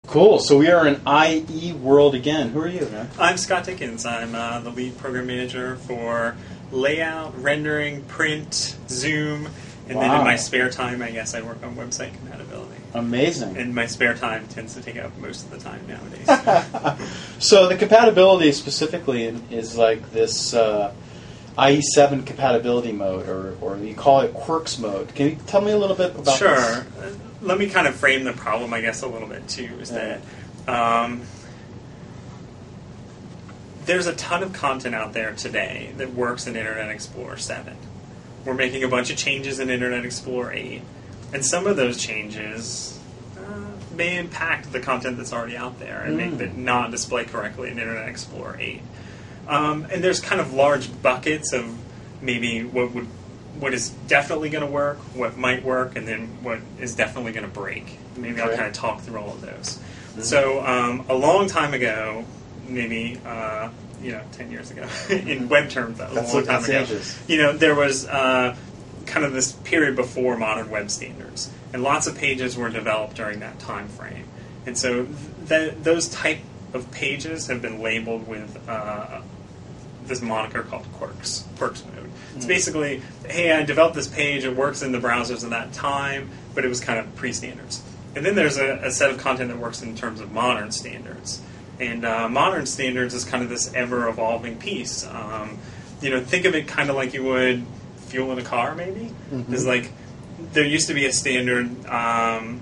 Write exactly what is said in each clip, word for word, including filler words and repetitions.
Cool. So we are in I E world again. Who are you, man? I'm Scott Dickens. I'm uh, the lead program manager for layout, rendering, print, Zoom, and wow. then in my spare time, I guess I work on website compatibility. Amazing. And my spare time tends to take up most of the time nowadays. So the compatibility specifically is like this uh, I E seven compatibility mode, or, or you call it Quirks mode. Can you tell me a little bit about sure. this? Sure. Let me kind of frame the problem, I guess, a little bit, too, is yeah. that um, there's a ton of content out there today that works in Internet Explorer seven. We're making a bunch of changes in Internet Explorer eight, and some of those changes uh, may impact the content that's already out there and mm. make it not display correctly in Internet Explorer eight. Um, and there's kind of large buckets of maybe what would what is definitely going to work, what might work, and then what is definitely going to break. Maybe okay. I'll kind of talk through all of those. Mm-hmm. So um, a long time ago, maybe uh, you know, ten years ago, in web terms, that was that's a long time ago. Ages. You know, there was uh, kind of this period before modern web standards, and lots of pages were developed during that time frame. And so th- those type of pages have been labeled with uh, this moniker called Quirks, Quirks mode. It's basically, hey, I developed this page, it works in the browsers at that time, but it was kind of pre-standards. And then there's a, a set of content that works in terms of modern standards. And uh, modern standards is kind of this ever-evolving piece. Um, you know, think of it kind of like you would fuel in a car, maybe. Mm-hmm. It's like, there used to be a standard, um,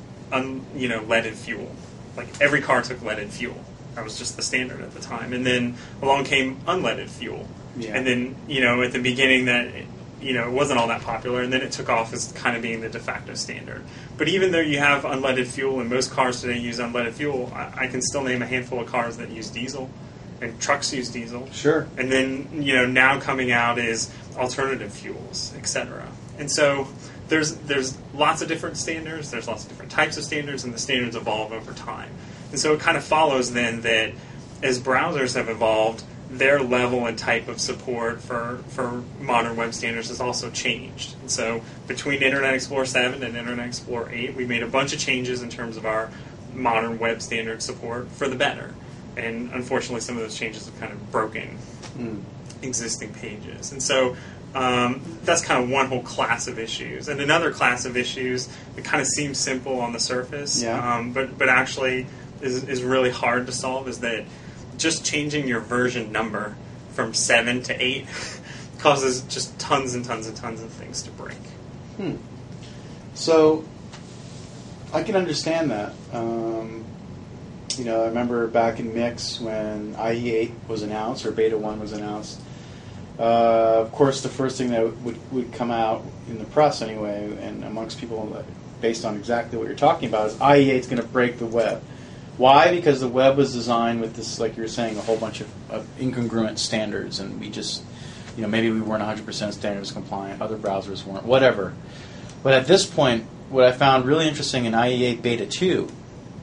un, you know, leaded fuel. Like, every car took leaded fuel. That was just the standard at the time. And then along came unleaded fuel. Yeah. And then, you know, at the beginning that, you know, it wasn't all that popular, and then it took off as kind of being the de facto standard. But even though you have unleaded fuel, and most cars today use unleaded fuel, I, I can still name a handful of cars that use diesel, and trucks use diesel. Sure. And then, you know, now coming out is alternative fuels, et cetera. And so there's there's lots of different standards, there's lots of different types of standards, and the standards evolve over time. And so it kind of follows then that as browsers have evolved, their level and type of support for, for modern web standards has also changed. And so between Internet Explorer seven and Internet Explorer eight, we made a bunch of changes in terms of our modern web standard support for the better. And unfortunately, some of those changes have kind of broken mm. existing pages. And so um, that's kind of one whole class of issues. And another class of issues that kind of seems simple on the surface, yeah. um, but, but actually is, is really hard to solve, is that just changing your version number from seven to eight causes just tons and tons and tons of things to break. Hmm. So I can understand that. Um, you know, I remember back in Mix when I E eight was announced, or Beta one was announced. Uh, of course, the first thing that would, would come out in the press anyway, and amongst people based on exactly what you're talking about, is I E eight is going to break the web. Why? Because the web was designed with this, like you were saying, a whole bunch of, of incongruent standards, and we just, you know, maybe we weren't one hundred percent standards compliant, other browsers weren't, whatever. But at this point, what I found really interesting in I E eight Beta two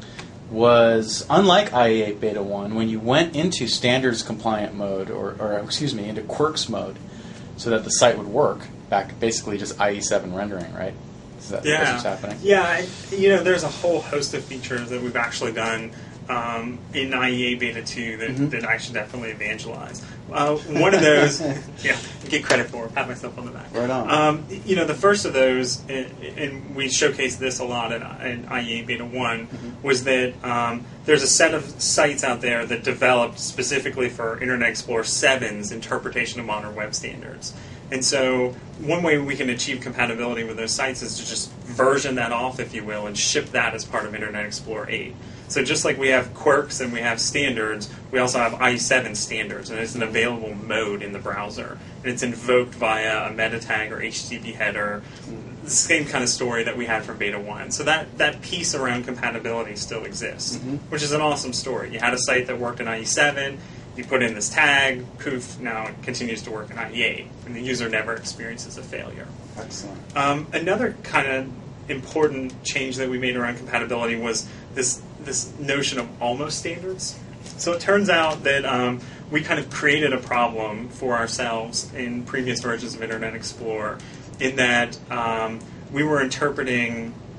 was, unlike I E eight Beta one, when you went into standards compliant mode, or, or excuse me, into Quirks mode, so that the site would work, back basically just I E seven rendering, right? Is that yeah. what's happening? Yeah, I, you know, there's a whole host of features that we've actually done um, in I E eight Beta two that, mm-hmm. that I should definitely evangelize. Uh, one of those, yeah, get credit for, pat myself on the back. Right on. Um, you know, the first of those, and, and we showcased this a lot in, in I E eight Beta one, mm-hmm. was that um, there's a set of sites out there that developed specifically for Internet Explorer seven's interpretation of modern web standards. And so one way we can achieve compatibility with those sites is to just version that off, if you will, and ship that as part of Internet Explorer eight. So just like we have Quirks and we have standards, we also have I E seven standards, and it's an available mode in the browser. And it's invoked via a meta tag or H T T P header, the same kind of story that we had from Beta one. So that, that piece around compatibility still exists, mm-hmm. which is an awesome story. You had a site that worked in I E seven, you put in this tag, poof, now it continues to work in I E eight, and the user never experiences a failure. Excellent. Um, another kind of important change that we made around compatibility was this this notion of almost standards. So it turns out that um, we kind of created a problem for ourselves in previous versions of Internet Explorer in that um, we were interpreting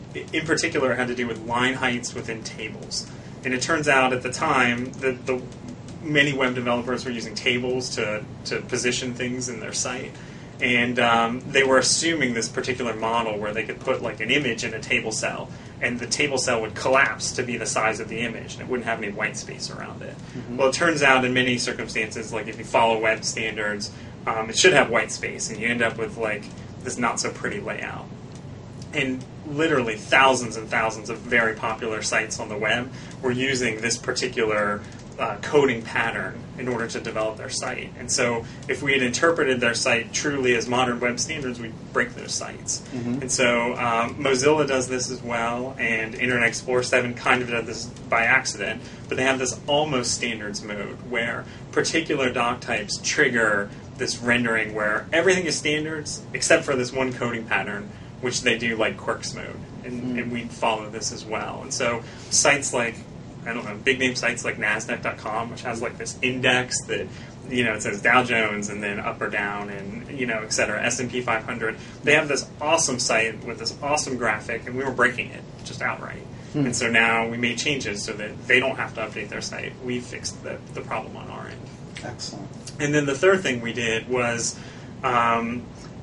in particular, it had to do with line heights within tables. And it turns out at the time that the many web developers were using tables to, to position things in their site. And um, they were assuming this particular model where they could put like an image in a table cell, and the table cell would collapse to be the size of the image, and it wouldn't have any white space around it. Mm-hmm. Well, it turns out in many circumstances, like if you follow web standards, um, it should have white space, and you end up with like this not so pretty layout. And literally thousands and thousands of very popular sites on the web were using this particular uh, coding pattern in order to develop their site. And so if we had interpreted their site truly as modern web standards, we'd break those sites. Mm-hmm. And so um, Mozilla does this as well, and Internet Explorer seven kind of did this by accident, but they have this almost standards mode where particular doc types trigger this rendering where everything is standards except for this one coding pattern, which they do like quirks mode, and, mm. and we follow this as well. And so sites like, I don't know, big name sites like NASDAQ dot com, which has like this index that, you know, it says Dow Jones and then up or down and, you know, et cetera, S and P five hundred. They have this awesome site with this awesome graphic, and we were breaking it just outright. Mm. And so now we made changes so that they don't have to update their site. We fixed the, the problem on our end. Excellent. And then the third thing we did was, um,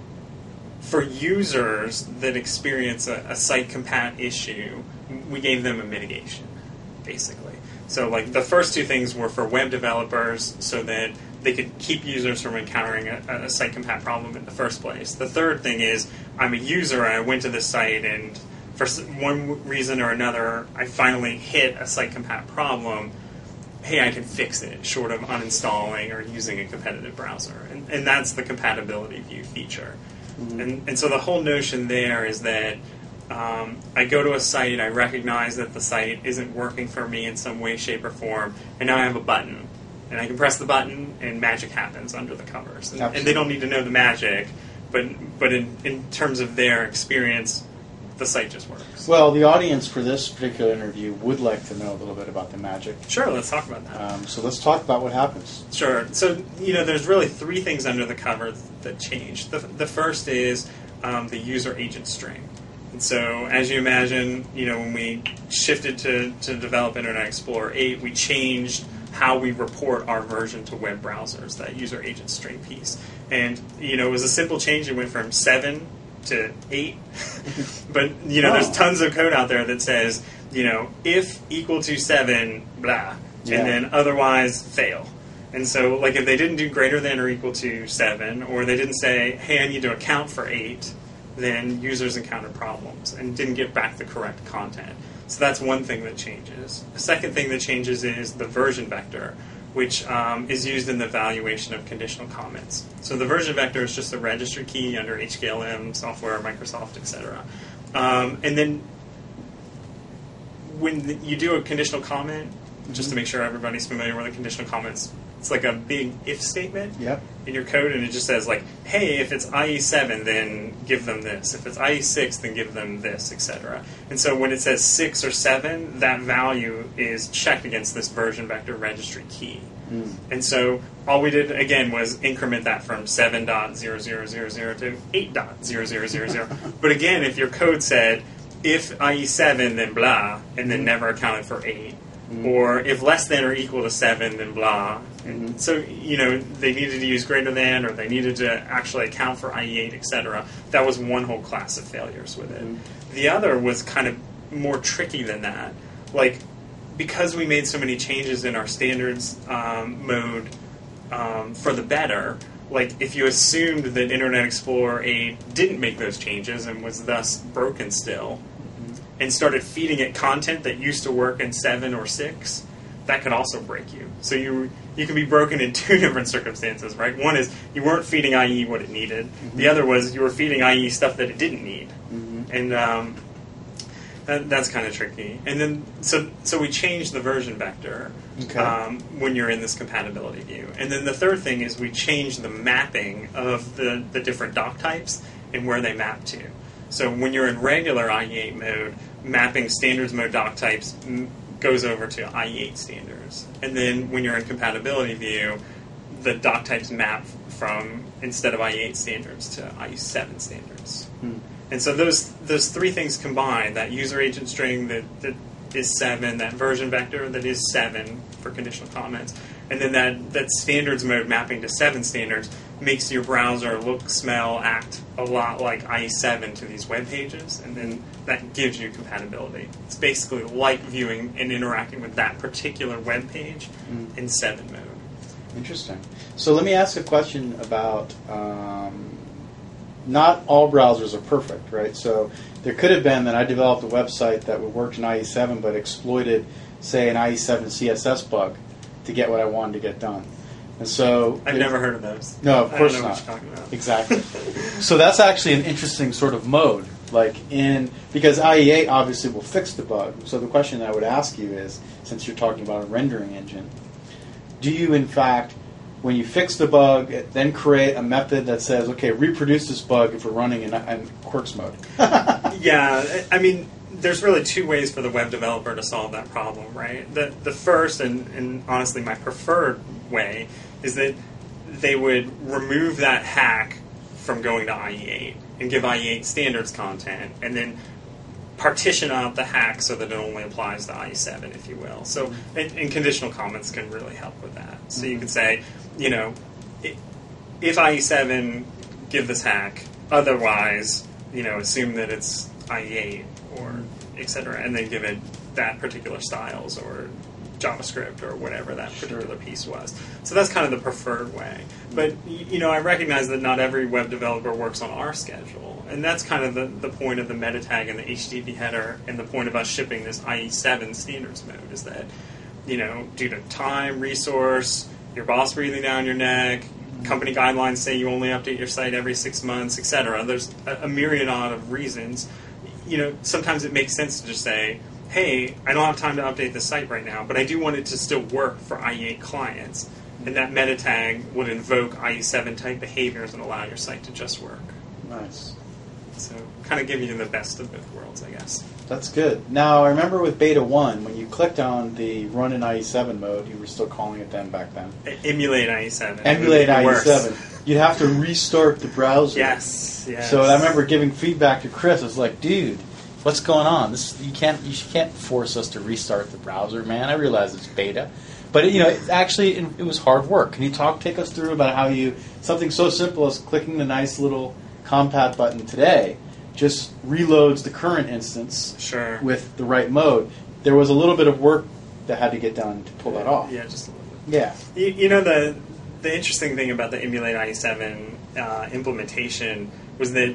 for users that experience a, a site compat issue, we gave them a mitigation, basically. So like the first two things were for web developers so that they could keep users from encountering a, a site compat problem in the first place. The third thing is I'm a user and I went to this site and for one reason or another I finally hit a site compat problem. Hey, I can fix it, short of uninstalling or using a competitive browser. And, and that's the compatibility view feature. Mm-hmm. And, and so the whole notion there is that um, I go to a site, I recognize that the site isn't working for me in some way, shape, or form, and now I have a button. And I can press the button, and magic happens under the covers. And, and they don't need to know the magic, but but in, in terms of their experience, the site just works. Well, the audience for this particular interview would like to know a little bit about the magic. Sure, let's talk about that. Um, so let's talk about what happens. Sure. So, you know, there's really three things under the cover that change. The, the first is um, the user agent string. And so, as you imagine, you know, when we shifted to, to develop Internet Explorer eight, we changed how we report our version to web browsers, that user agent string piece. And, you know, it was a simple change. It went from seven to eight. But, you know, oh. there's tons of code out there that says, you know, if equal to seven, blah, yeah. and then otherwise fail. And so, like, if they didn't do greater than or equal to seven, or they didn't say, hey, I need to account for eight, then users encountered problems and didn't get back the correct content. So that's one thing that changes. The second thing that changes is the version vector, which um, is used in the evaluation of conditional comments. So the version vector is just a registry key under H K L M, software, Microsoft, et cetera. Um, and then when the, you do a conditional comment, mm-hmm. just to make sure everybody's familiar with a conditional comments, it's like a big if statement yep. in your code, and it just says like, hey, if it's I E seven, then give them this. If it's I E six, then give them this, et cetera. And so when it says six or seven, that value is checked against this version vector registry key. Mm. And so all we did, again, was increment that from seven dot zero zero zero zero to eight dot zero zero zero zero. But again, if your code said, if I E seven, then blah, and then never accounted for eight, mm-hmm. or if less than or equal to seven, then blah. And mm-hmm. so, you know, they needed to use greater than, or they needed to actually account for I E eight, et cetera. That was one whole class of failures with it. Mm-hmm. The other was kind of more tricky than that. Like, because we made so many changes in our standards um, mode um, for the better, like, if you assumed that Internet Explorer eight didn't make those changes and was thus broken still, and started feeding it content that used to work in seven or six, that could also break you. So you you can be broken in two different circumstances, right? One is you weren't feeding I E what it needed. Mm-hmm. The other was you were feeding I E stuff that it didn't need. Mm-hmm. And um, that, that's kind of tricky. And then so so we changed the version vector okay. um, when you're in this compatibility view. And then the third thing is we changed the mapping of the, the different doc types and where they map to. So when you're in regular I E eight mode, mapping standards mode doc types m- goes over to I E eight standards. And then when you're in compatibility view, the doc types map from, instead of I E eight standards, to I E seven standards. Hmm. And so those those three things combined, that user agent string that, that is seven, that version vector that is seven for conditional comments, and then that, that standards mode mapping to seven standards makes your browser look, smell, act a lot like I E seven to these web pages, and then that gives you compatibility. It's basically like viewing and interacting with that particular web page mm. in seven mode. Interesting. So let me ask a question about, um, not all browsers are perfect, right? So there could have been that I developed a website that would work in I E seven but exploited, say, an I E seven C S S bug to get what I wanted to get done. And so I've never heard of those. No, of course I don't know not. What you're talking about. Exactly. So that's actually an interesting sort of mode, like in because I E eight obviously will fix the bug. So the question that I would ask you is, since you're talking about a rendering engine, do you in fact, when you fix the bug, then create a method that says, okay, reproduce this bug if we're running in, in Quarks mode? Yeah, I mean, there's really two ways for the web developer to solve that problem, right? The the first, and, and honestly my preferred way, is that they would remove that hack from going to I E eight and give I E eight standards content, and then partition out the hack so that it only applies to I E seven, if you will. So, and, and conditional comments can really help with that. So mm-hmm. you could say, you know, if I E seven, give this hack, otherwise, you know, assume that it's I E eight, or et cetera, and then give it that particular styles or JavaScript or whatever that particular piece was. So that's kind of the preferred way. But, you know, I recognize that not every web developer works on our schedule, and that's kind of the, the point of the meta tag and the H T T P header, and the point of us shipping this I E seven standards mode is that, you know, due to time, resource, your boss breathing down your neck, company guidelines say you only update your site every six months, et cetera. There's a, a myriad of reasons. You know, sometimes it makes sense to just say, hey, I don't have time to update the site right now, but I do want it to still work for I E eight clients. And that meta tag would invoke I E seven type behaviors and allow your site to just work. Nice. So kind of give you the best of both worlds, I guess. That's good. Now, I remember with Beta one, when you clicked on the run in I E seven mode, you were still calling it then back then. Emulate I E seven. Emulate I E seven. You'd have to restart the browser. Yes, yes. So I remember giving feedback to Chris. I was like, dude, what's going on? This you can't you can't force us to restart the browser, man. I realize it's beta. But, you know, it actually, it, it was hard work. Can you talk, take us through about how you, something so simple as clicking the nice little Compat button today just reloads the current instance sure. with the right mode. There was a little bit of work that had to get done to pull that off. Yeah, just a little bit. Yeah. You, you know, the the interesting thing about the Emulate I E seven uh, implementation was that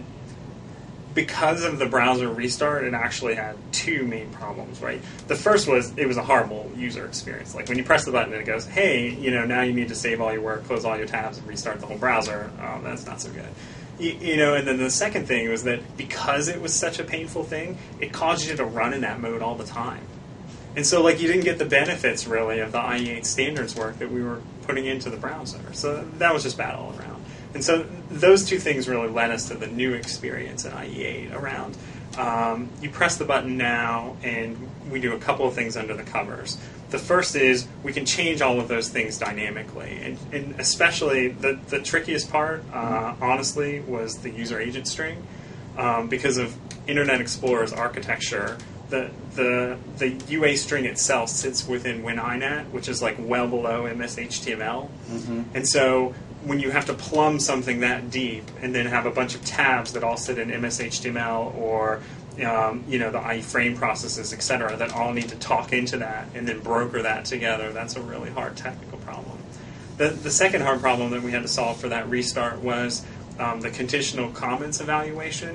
because of the browser restart, it actually had two main problems, right? The first was it was a horrible user experience. Like when you press the button and it goes, hey, you know, now you need to save all your work, close all your tabs, and restart the whole browser. Oh, that's not so good. You, you know, and then the second thing was that because it was such a painful thing, it caused you to run in that mode all the time. And so, like, you didn't get the benefits, really, of the I E eight standards work that we were putting into the browser. So that was just bad all around. And so those two things really led us to the new experience in I E eight around um, you press the button now, and we do a couple of things under the covers. The first is we can change all of those things dynamically. And, and especially the, the trickiest part, uh, honestly, was the user agent string. Um, because of Internet Explorer's architecture, the the the U A string itself sits within WinINet, which is like well below M S H T M L. Mm-hmm. And so when you have to plumb something that deep and then have a bunch of tabs that all sit in M S H T M L or um, you know the iframe processes, et cetera, that all need to talk into that and then broker that together, that's a really hard technical problem. The the second hard problem that we had to solve for that restart was um, the conditional comments evaluation.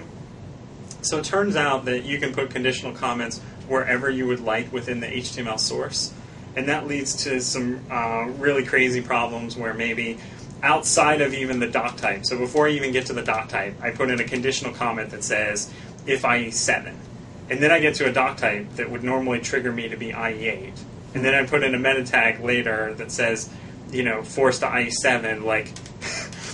So it turns out that you can put conditional comments wherever you would like within the H T M L source. And that leads to some uh, really crazy problems where maybe outside of even the doc type, so before I even get to the doc type, I put in a conditional comment that says, if I E seven. And then I get to a doc type that would normally trigger me to be I E eight. And then I put in a meta tag later that says, you know, force to I E seven, like...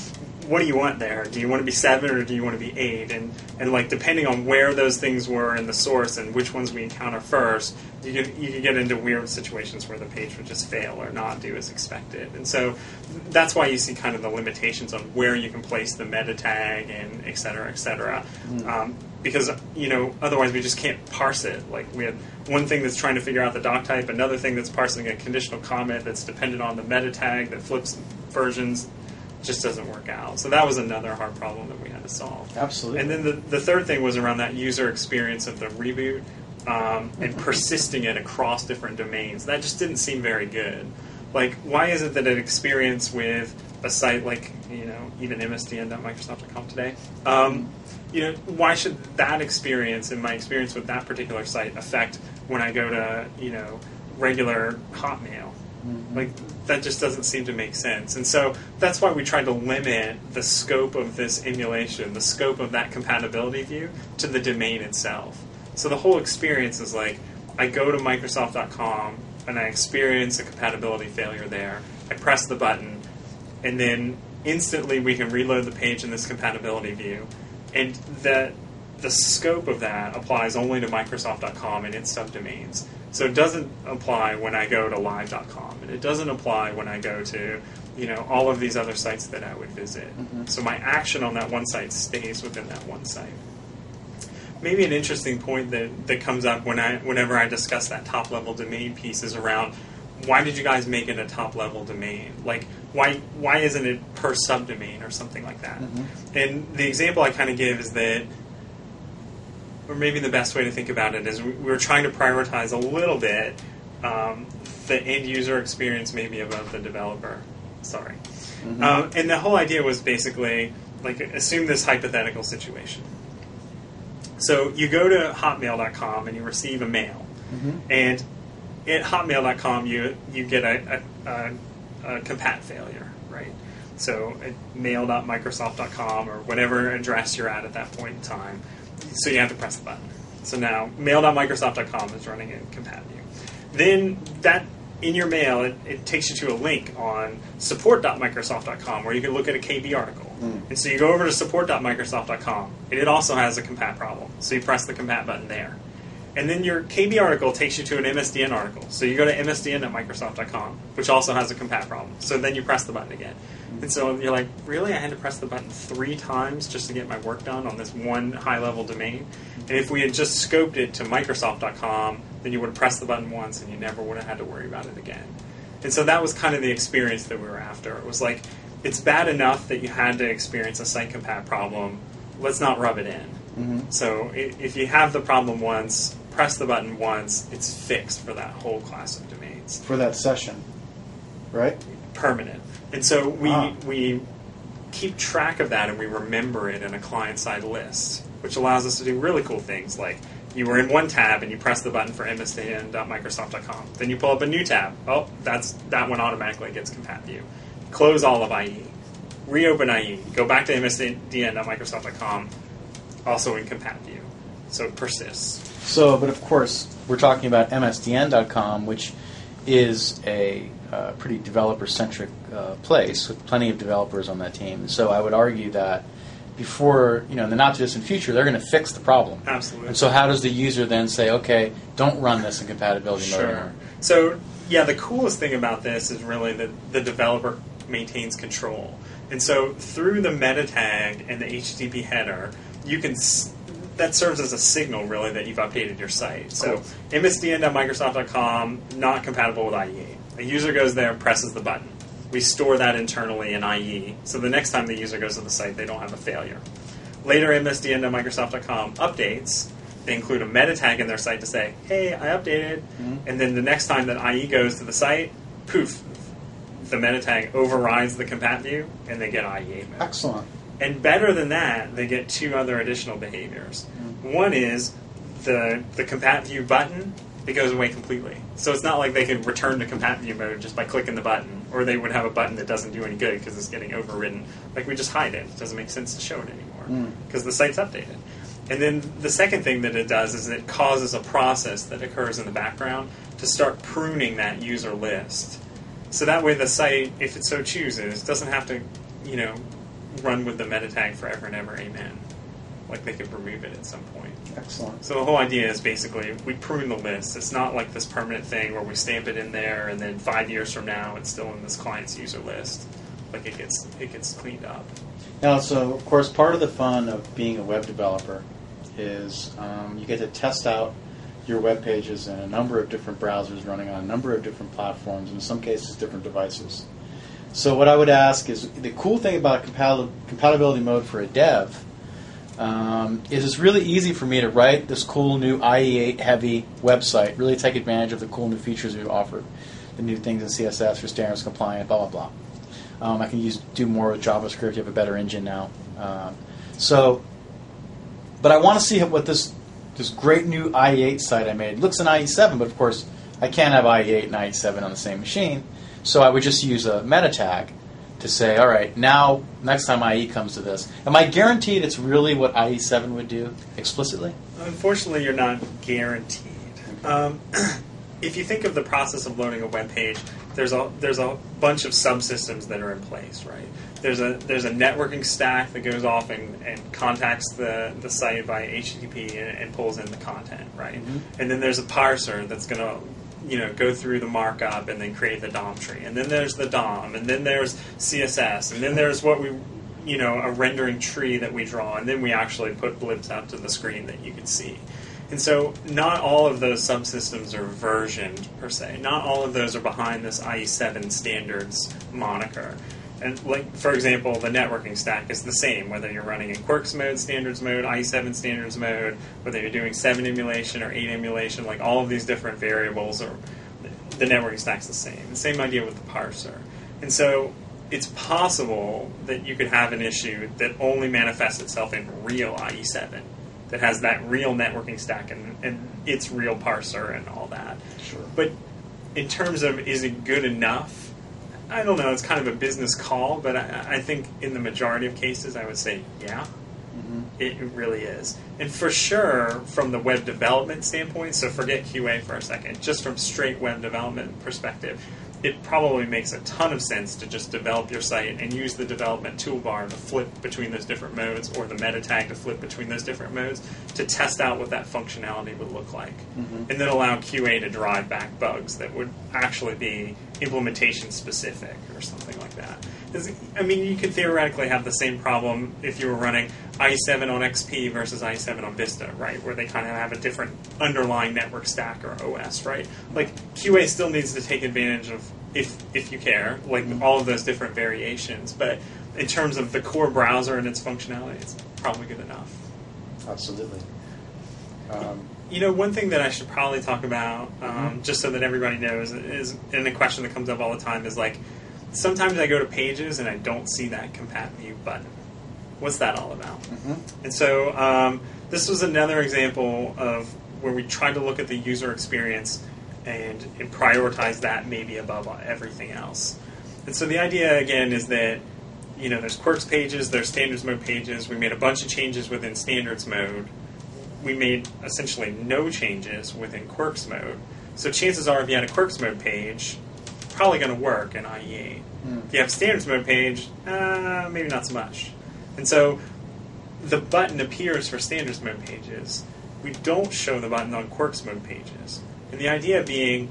what do you want there? Do you want to be seven or do you want to be eight? And and like depending on where those things were in the source and which ones we encounter first, you could you could get into weird situations where the page would just fail or not do as expected. And so that's why you see kind of the limitations on where you can place the meta tag and et cetera, et cetera. Mm. Um, because you know otherwise we just can't parse it. Like we have one thing that's trying to figure out the doc type, another thing that's parsing a conditional comment that's dependent on the meta tag that flips versions. Just doesn't work out. So that was another hard problem that we had to solve. Absolutely. And then the, the third thing was around that user experience of the reboot um, and persisting it across different domains. That just didn't seem very good. Like, why is it that an experience with a site like, you know, even M S D N dot Microsoft dot com today, um, you know, why should that experience and my experience with that particular site affect when I go to, you know, regular Hotmail? Mm-hmm. Like, that just doesn't seem to make sense. And so that's why we tried to limit the scope of this emulation, the scope of that compatibility view, to the domain itself. So the whole experience is like, I go to Microsoft dot com and I experience a compatibility failure there. I press the button, and then instantly we can reload the page in this compatibility view. And that the scope of that applies only to Microsoft dot com and its subdomains. So it doesn't apply when I go to Live dot com, and it doesn't apply when I go to, you know, all of these other sites that I would visit. Mm-hmm. So my action on that one site stays within that one site. Maybe an interesting point that, that comes up when I whenever I discuss that top level domain piece is around why did you guys make it a top level domain? Like why why isn't it per subdomain or something like that? Mm-hmm. And the example I kind of give is that, or maybe the best way to think about it is we were trying to prioritize a little bit um, the end user experience maybe above the developer. Sorry. Mm-hmm. Um, and the whole idea was basically, like, assume this hypothetical situation. So you go to Hotmail dot com and you receive a mail. Mm-hmm. And at Hotmail dot com you, you get a, a, a, a compat failure, right? So at mail dot Microsoft dot com or whatever address you're at at that point in time. So you have to press the button. So now mail dot Microsoft dot com is running in compat view. Then that in your mail, it, it takes you to a link on support dot Microsoft dot com where you can look at a K B article. Mm. And so you go over to support dot Microsoft dot com, and it also has a compat problem. So you press the compat button there. And then your K B article takes you to an M S D N article. So you go to M S D N dot Microsoft dot com, which also has a compat problem. So then you press the button again. Mm. And so you're like, really? I had to press the button three times just to get my work done on this one high-level domain? And if we had just scoped it to Microsoft dot com, then you would have pressed the button once and you never would have had to worry about it again. And so that was kind of the experience that we were after. It was like, it's bad enough that you had to experience a site compat problem. Let's not rub it in. Mm-hmm. So if you have the problem once, press the button once, it's fixed for that whole class of domains. For that session, right? Permanent. And so we ah. we keep track of that and we remember it in a client-side list, which allows us to do really cool things like you were in one tab and you press the button for M S D N dot Microsoft dot com. Then you pull up a new tab. Oh, that's that one automatically gets compat view. Close all of I E. Reopen I E. Go back to M S D N dot Microsoft dot com, also in compat view. So it persists. So, but of course, we're talking about M S D N dot com, which is a uh, pretty developer-centric uh, place with plenty of developers on that team. So I would argue that before, you know, in the not-too-distant future, they're going to fix the problem. Absolutely. And so how does the user then say, okay, don't run this in compatibility mode Sure. anymore? So, yeah, the coolest thing about this is really that the developer maintains control. And so through the meta tag and the H T T P header, you can... S- that serves as a signal, really, that you've updated your site. So cool. M S D N dot Microsoft dot com, not compatible with I E. A user goes there and presses the button. We store that internally in I E, so the next time the user goes to the site, they don't have a failure. Later, M S D N dot Microsoft dot com updates. They include a meta tag in their site to say, hey, I updated. Mm-hmm. And then the next time that I E goes to the site, poof, the meta tag overrides the compat view, and they get I E mode. Excellent. And better than that, they get two other additional behaviors. Mm-hmm. One is the the compat view button, it goes away completely. So it's not like they can return to compat view mode just by clicking the button, or they would have a button that doesn't do any good because it's getting overridden. Like, we just hide it. It doesn't make sense to show it anymore because mm. the site's updated. And then the second thing that it does is it causes a process that occurs in the background to start pruning that user list. So that way the site, if it so chooses, doesn't have to, you know, run with the meta tag forever and ever, amen. Like they could remove it at some point. Excellent. So the whole idea is basically we prune the list. It's not like this permanent thing where we stamp it in there and then five years from now it's still in this client's user list. Like it gets it gets cleaned up. Now, so of course, part of the fun of being a web developer is um, you get to test out your web pages in a number of different browsers running on a number of different platforms, and in some cases, different devices. So what I would ask is, the cool thing about compat- compatibility mode for a dev um, is it's really easy for me to write this cool new I E eight heavy website, really take advantage of the cool new features we've offered, the new things in C S S for standards compliant, blah, blah, blah. Um, I can use do more with JavaScript. You have a better engine now. Um, so, but I want to see what this this great new I E eight site I made. It looks an I E seven, but of course I can't have I E eight and I E seven on the same machine. So I would just use a meta tag to say, all right, now next time I E comes to this, am I guaranteed it's really what I E seven would do explicitly? Unfortunately, you're not guaranteed. Um, if you think of the process of loading a web page, there's a there's a bunch of subsystems that are in place, right? There's a there's a networking stack that goes off and, and contacts the, the site via H T T P and, and pulls in the content, right? Mm-hmm. And then there's a parser that's going to you know go through the markup and then create the D O M tree. And then there's the D O M, and then there's C S S, and then there's what we you know a rendering tree that we draw, and then we actually put blips out to the screen that you can see. And so not all of those subsystems are versioned, per se. Not all of those are behind this I E seven standards moniker. And, like, for example, the networking stack is the same, whether you're running in Quarks mode, standards mode, I E seven standards mode, whether you're doing seven emulation or eight emulation, like all of these different variables, are, the networking stack's the same. The same idea with the parser. And so it's possible that you could have an issue that only manifests itself in real I E seven. That has that real networking stack and, and its real parser and all that. Sure. But in terms of is it good enough, I don't know. It's kind of a business call, but I, I think in the majority of cases, I would say, yeah, mm-hmm. it, it really is. And for sure, from the web development standpoint, so forget Q A for a second, just from straight web development perspective, it probably makes a ton of sense to just develop your site and use the development toolbar to flip between those different modes, or the meta tag to flip between those different modes, to test out what that functionality would look like. Mm-hmm. And then allow Q A to drive back bugs that would actually be implementation specific or something like that. I mean, you could theoretically have the same problem if you were running I E seven on X P versus I E seven on Vista, right? Where they kind of have a different underlying network stack or O S, right? Like, Q A still needs to take advantage of, if if you care, like mm-hmm. all of those different variations. But in terms of the core browser and its functionality, it's probably good enough. Absolutely. Um, you know, one thing that I should probably talk about, um, mm-hmm. just so that everybody knows, is, and a question that comes up all the time is like, sometimes I go to pages and I don't see that compat view button. What's that all about? Mm-hmm. And so um, this was another example of where we tried to look at the user experience and, and prioritize that maybe above everything else. And so the idea, again, is that you know there's Quarks pages, there's standards mode pages. We made a bunch of changes within standards mode. We made essentially no changes within Quarks mode. So chances are if you had a Quarks mode page, probably going to work in I E eight. Mm. If you have a standards mode page, uh, maybe not so much. And so the button appears for standards mode pages. We don't show the button on Quarks mode pages. And the idea being,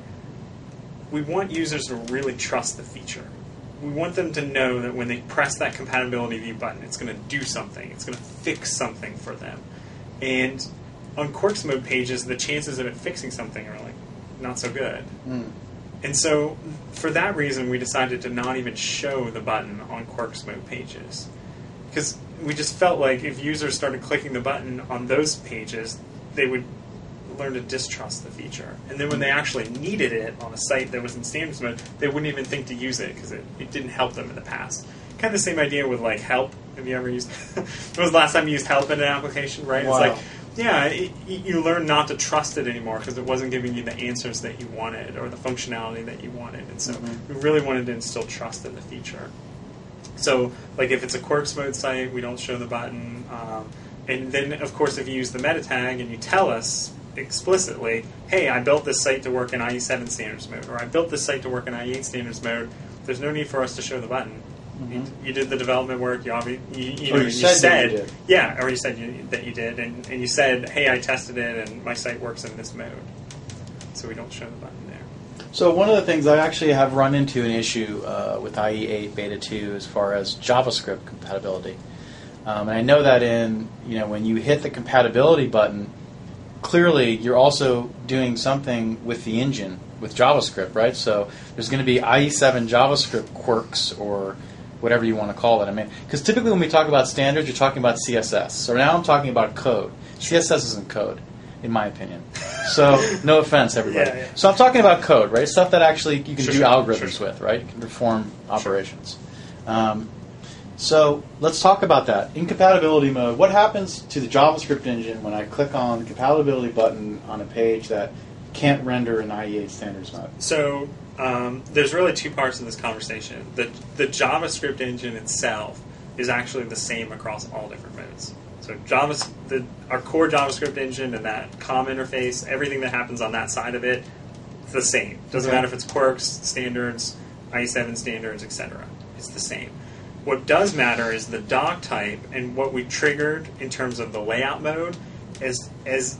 we want users to really trust the feature. We want them to know that when they press that compatibility view button, it's going to do something. It's going to fix something for them. And on Quarks mode pages, the chances of it fixing something are like not so good. Mm. And so, for that reason, we decided to not even show the button on Quarks mode pages. Because we just felt like if users started clicking the button on those pages, they would learn to distrust the feature. And then when they actually needed it on a site that was in standards mode, they wouldn't even think to use it because it, it didn't help them in the past. Kind of the same idea with, like, help. Have you ever used... When was the last time you used help in an application, right? Wow. It's like... Yeah, it, you learn not to trust it anymore because it wasn't giving you the answers that you wanted or the functionality that you wanted. And so mm-hmm. we really wanted to instill trust in the feature. So, like, if it's a Quarks mode site, we don't show the button. Um, and then, of course, if you use the meta tag and you tell us explicitly, hey, I built this site to work in I E seven standards mode, or I built this site to work in I E eight standards mode, there's no need for us to show the button. Mm-hmm. You, you did the development work. You, obvi- you, you, Or know, you said that you did. yeah, or you said you, that you did, and, and you said, hey, I tested it, and my site works in this mode. So we don't show the button there. So one of the things I actually have run into an issue uh, with I E eight Beta two as far as JavaScript compatibility. Um, and I know that in, you know, when you hit the compatibility button, clearly you're also doing something with the engine, with JavaScript, right? So there's going to be I E seven JavaScript quirks or whatever you want to call it. I mean, because typically when we talk about standards, you're talking about C S S. So now I'm talking about code. C S S isn't code, in my opinion. So no offense, everybody. Yeah, yeah. So I'm talking about code, right? Stuff that actually you can Sure, do sure, algorithms sure, sure. with, right? You can perform operations. Um, so let's talk about that. In compatibility mode, what happens to the JavaScript engine when I click on the compatibility button on a page that can't render in I E eight standards mode? So um, there's really two parts of this conversation. The, the JavaScript engine itself is actually the same across all different modes. So Java, the, our core JavaScript engine and that COM interface, everything that happens on that side of it, it's the same. Doesn't Okay. matter if it's quirks, standards, I E seven standards, et cetera. It's the same. What does matter is the doc type and what we triggered in terms of the layout mode as as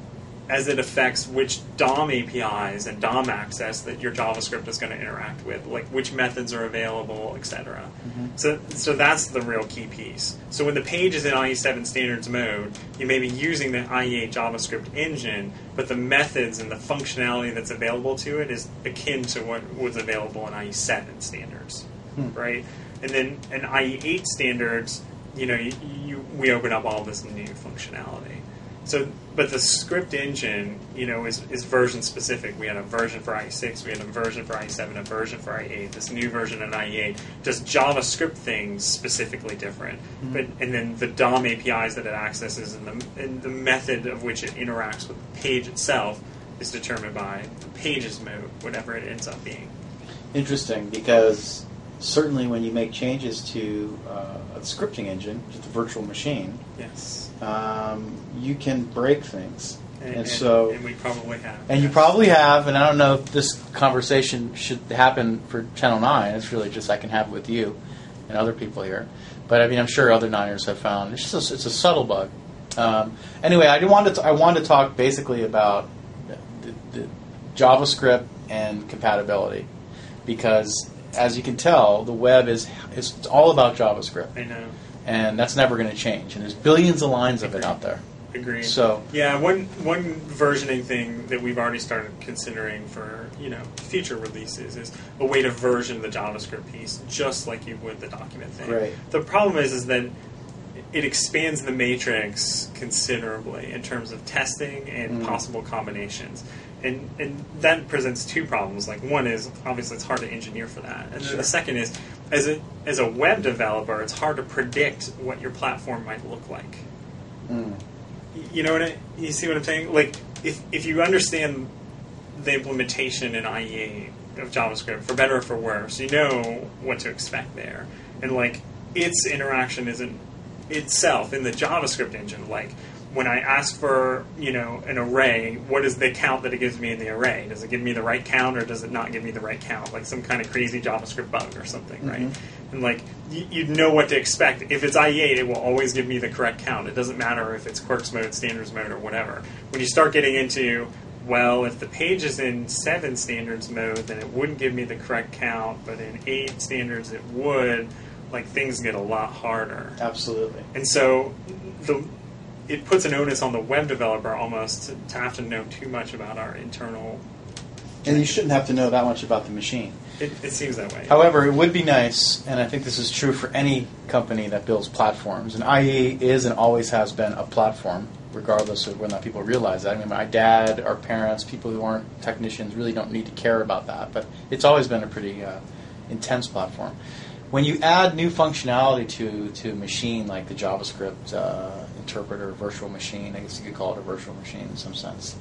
as it affects which D O M A P Is and D O M access that your JavaScript is going to interact with, like which methods are available, et cetera. Mm-hmm. So, so that's the real key piece. So when the page is in I E seven standards mode, you may be using the I E eight JavaScript engine, but the methods and the functionality that's available to it is akin to what was available in I E seven standards, hmm. right? And then in I E eight standards, you know, you, you, we open up all this new functionality. So, but the script engine, you know, is, is version specific. We had a version for I E six, we had a version for I E seven, a version for I E eight. This new version in I E eight does JavaScript things specifically different. Mm-hmm. But and then the D O M A P Is that it accesses and the and the method of which it interacts with the page itself is determined by the pages mode, whatever it ends up being. Interesting, because certainly when you make changes to uh, a scripting engine, just a virtual machine, yes, um, you can break things. And, and and so, and we probably have. And yes. you probably have, and I don't know if this conversation should happen for Channel nine. It's really just I can have it with you and other people here. But I mean, I'm sure other Niners have found it's just a, it's a subtle bug. Um, anyway, I wanted to, I wanted to talk basically about the, the JavaScript and compatibility, because as you can tell, the web is is it's all about JavaScript. I know, and that's never going to change. And there's billions of lines of it out there. Agreed. So yeah, one one versioning thing that we've already started considering for you know future releases is a way to version the JavaScript piece just like you would the document thing. Right. The problem is is that it expands the matrix considerably in terms of testing and mm. possible combinations. And and that presents two problems. Like one is obviously it's hard to engineer for that, and sure. then the second is as a as a web developer, it's hard to predict what your platform might look like. Mm. You know what I, you see what I'm saying? Like if if you understand the implementation in I E eight of JavaScript, for better or for worse, you know what to expect there, and like its interaction isn't itself in the JavaScript engine. Like when I ask for, you know, an array, what is the count that it gives me in the array? Does it give me the right count or does it not give me the right count? Like some kind of crazy JavaScript bug or something, mm-hmm. right? And like, you, you'd know what to expect. If it's I E eight, it will always give me the correct count. It doesn't matter if it's quirks mode, standards mode, or whatever. When you start getting into, well, if the page is in seven standards mode, then it wouldn't give me the correct count, but in eight standards it would. Like, things get a lot harder. Absolutely. And so the it puts an onus on the web developer almost to, to have to know too much about our internal... And you shouldn't have to know that much about the machine. It, it seems that way. However, it would be nice, and I think this is true for any company that builds platforms, and I E is and always has been a platform, regardless of whether or not people realize that. I mean, my dad, our parents, people who aren't technicians really don't need to care about that, but it's always been a pretty uh, intense platform. When you add new functionality to, to a machine like the JavaScript uh, interpreter, virtual machine, I guess you could call it a virtual machine in some sense,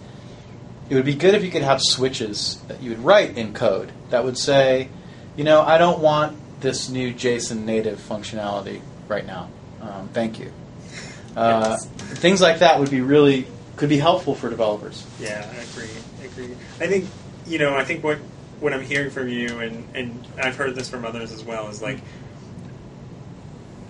it would be good if you could have switches that you would write in code that would say, you know, I don't want this new JSON native functionality right now. Um, thank you. Uh, yes. Things like that would be really, could be helpful for developers. Yeah, I agree. I agree. I think, you know, I think what... what I'm hearing from you, and, and I've heard this from others as well, is like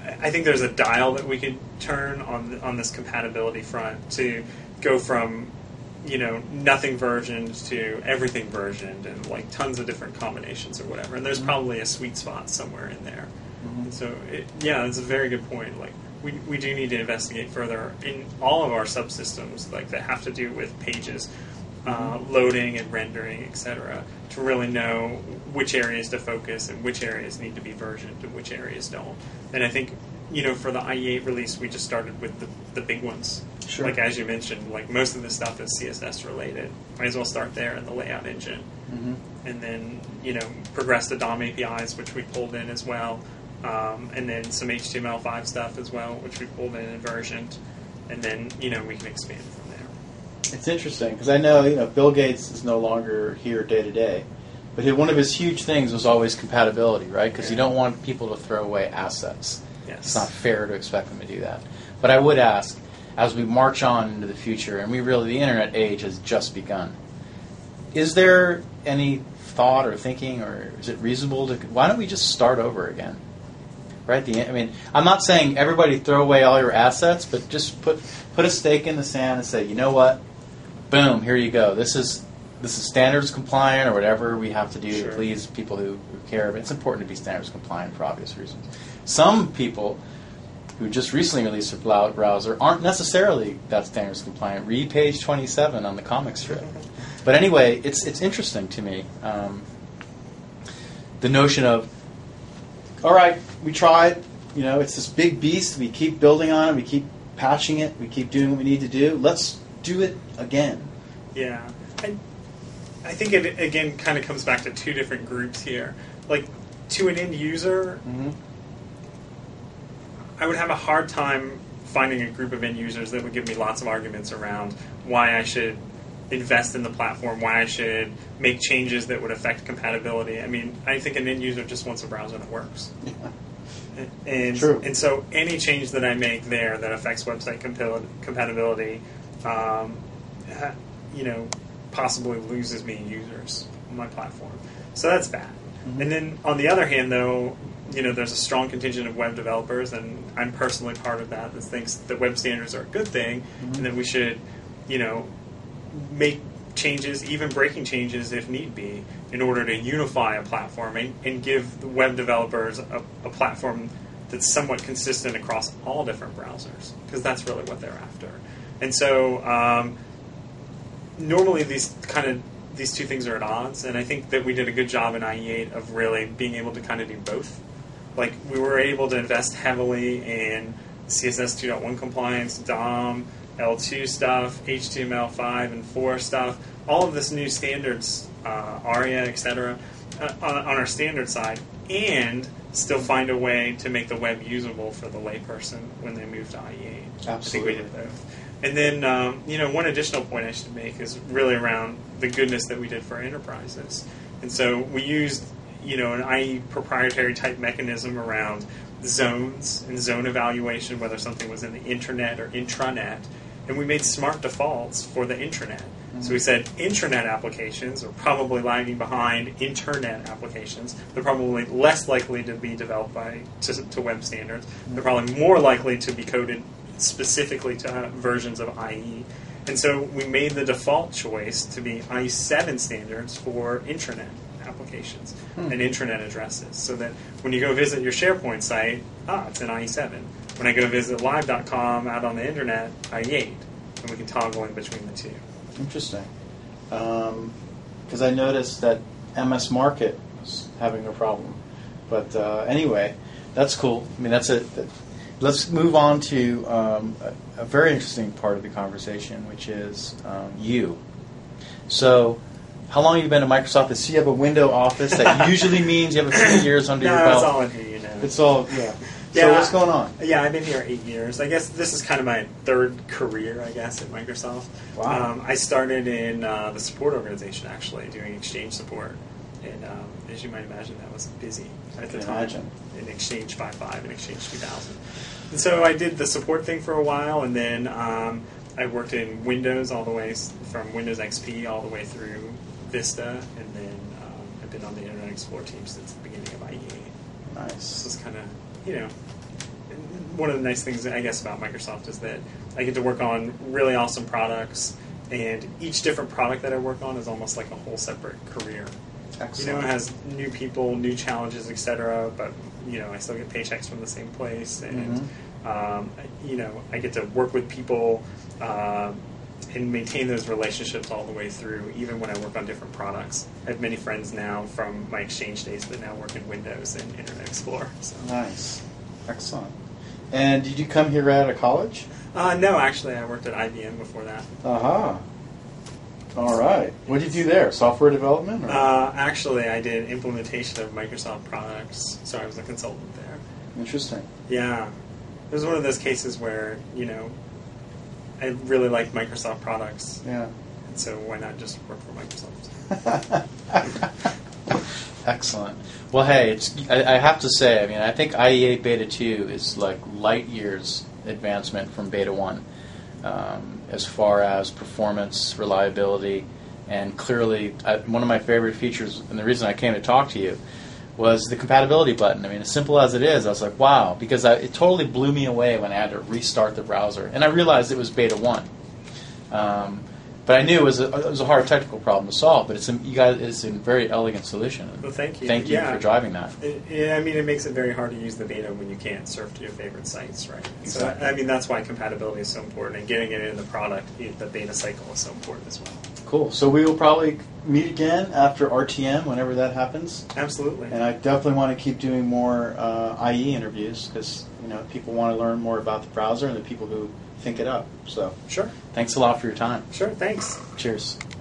I think there's a dial that we could turn on on this compatibility front to go from, you know, nothing versioned to everything versioned and like tons of different combinations or whatever. And there's mm-hmm. probably a sweet spot somewhere in there. Mm-hmm. And so, it, yeah, it's a very good point. Like, we we do need to investigate further in all of our subsystems, like that have to do with pages, uh, loading and rendering, et cetera, to really know which areas to focus and which areas need to be versioned and which areas don't. And I think, you know, for the I E eight release, we just started with the, the big ones. Sure. Like, as you mentioned, like most of this stuff is C S S related. Might as well start there in the layout engine. Mm-hmm. And then, you know, progress the D O M A P Is, which we pulled in as well. Um, and then some H T M L five stuff as well, which we pulled in and versioned. And then, you know, we can expand from there. It's interesting, because I know, you know, Bill Gates is no longer here day to day. But one of his huge things was always compatibility, right? Because yeah. you don't want people to throw away assets. Yes. It's not fair to expect them to do that. But I would ask, as we march on into the future, and we really, the internet age has just begun, is there any thought or thinking, or is it reasonable to, why don't we just start over again? Right? The, I mean, I'm not saying everybody throw away all your assets, but just put put a stake in the sand and say, you know what? Boom, here you go. This is this is standards compliant or whatever we have to do sure. to please people who, who care. But it's important to be standards compliant for obvious reasons. Some people who just recently released a browser aren't necessarily that standards compliant. Read page twenty-seven on the comic strip. But anyway, it's it's interesting to me, um, the notion of, all right, we tried, you know, it's this big beast, we keep building on it, we keep patching it, we keep doing what we need to do, let's do it again. Yeah. I, I think it, again, kind of comes back to two different groups here. Like, to an end user, mm-hmm. I would have a hard time finding a group of end users that would give me lots of arguments around why I should invest in the platform, why I should make changes that would affect compatibility. I mean, I think an end user just wants a browser that works. Yeah. And, True. And so any change that I make there that affects website compil- compatibility, um, you know, possibly loses me users on my platform. So that's bad. Mm-hmm. And then on the other hand, though, you know, there's a strong contingent of web developers, and I'm personally part of that, that thinks that web standards are a good thing, mm-hmm. and that we should, you know, make changes, even breaking changes if need be, in order to unify a platform and, and give the web developers a, a platform that's somewhat consistent across all different browsers, because that's really what they're after. And so um, normally these kind of these two things are at odds, and I think that we did a good job in I E eight of really being able to kind of do both. Like, we were able to invest heavily in C S S two point one compliance, D O M, L two stuff, H T M L five and four stuff, all of this new standards, uh, ARIA, et cetera, uh, on, on our standard side, and still find a way to make the web usable for the layperson when they move to I E eight. Absolutely. I think we did both. And then, um, you know, one additional point I should make is really around the goodness that we did for enterprises. And so we used, you know, an I E proprietary type mechanism around zones and zone evaluation, whether something was in the internet or intranet. And we made smart defaults for the intranet. Mm-hmm. So we said intranet applications are probably lagging behind internet applications. They're probably less likely to be developed by to, to web standards. Mm-hmm. They're probably more likely to be coded specifically to uh, versions of I E. And so we made the default choice to be I E seven standards for intranet applications hmm. and intranet addresses, so that when you go visit your SharePoint site, ah, it's an I E seven. When I go visit live dot com out on the internet, I E eight, and we can toggle in between the two. Interesting. Because um, I noticed that M S Market was having a problem. But uh, anyway, that's cool. I mean, that's it. That, let's move on to um, a, a very interesting part of the conversation, which is um, you. So, how long have you been at Microsoft? I see you have a window office. That usually means you have a few years under no, your belt. No, it's all in here, you know. It's all, yeah. Yeah, so what's going on? Yeah, I've been here eight years. I guess this is kind of my third career, I guess, at Microsoft. Wow. Um, I started in uh, the support organization, actually, doing Exchange support. And um, as you might imagine, that was busy at I the can time. Imagine. In Exchange five point five and Exchange two thousand. And so I did the support thing for a while, and then um, I worked in Windows all the way from Windows X P all the way through Vista, and then um, I've been on the Internet Explorer team since the beginning of I E eight. Nice. This is kind of, you know, one of the nice things, I guess, about Microsoft is that I get to work on really awesome products, and each different product that I work on is almost like a whole separate career. Excellent. You know, it has new people, new challenges, et cetera. But you know, I still get paychecks from the same place, and mm-hmm. um, you know, I get to work with people uh, and maintain those relationships all the way through, even when I work on different products. I have many friends now from my Exchange days that now work in Windows and Internet Explorer. So. Nice, excellent. And did you come here out of college? Uh, no, actually, I worked at I B M before that. Aha. Uh-huh. All right. What did you do there? Software development? Or? Uh, actually, I did implementation of Microsoft products, so I was a consultant there. Interesting. Yeah. It was one of those cases where, you know, I really liked Microsoft products. Yeah. And so why not just work for Microsoft? Excellent. Well, hey, it's I, I have to say, I mean, I think I E eight Beta two is like light years advancement from Beta one. Um, as far as performance, reliability, and clearly I, one of my favorite features, and the reason I came to talk to you, was the compatibility button. I mean, as simple as it is, I was like, wow, because I, it totally blew me away when I had to restart the browser. And I realized it was Beta one. Um, but I knew it was, a, it was a hard technical problem to solve, but it's a, you guys, it's a very elegant solution. Well, thank you. Thank you yeah. for driving that. It, yeah, I mean, it makes it very hard to use the beta when you can't surf to your favorite sites, right? Exactly. So, I mean, that's why compatibility is so important, and getting it in the product, the beta cycle is so important as well. Cool. So we will probably meet again after R T M, whenever that happens. Absolutely. And I definitely want to keep doing more uh, I E interviews because you know people want to learn more about the browser and the people who think it up. So sure. Thanks a lot for your time. Sure. Thanks. Cheers.